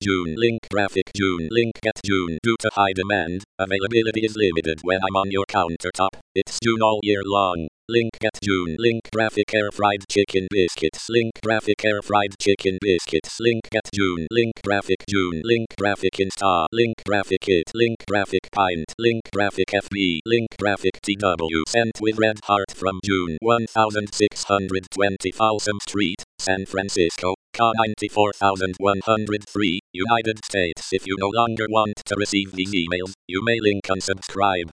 June link graphic June link get June due to high demand. Availability is limited when I'm on your countertop. It's June all year long. Link get June link graphic air fried chicken biscuits link graphic air fried chicken biscuits link get June link graphic June link graphic Insta link graphic it link graphic pint link graphic FB link graphic TW sent with red heart from June 1620 Folsom Street, San Francisco, Ca 94103, United States. If you no longer want to receive these emails, you may link unsubscribe.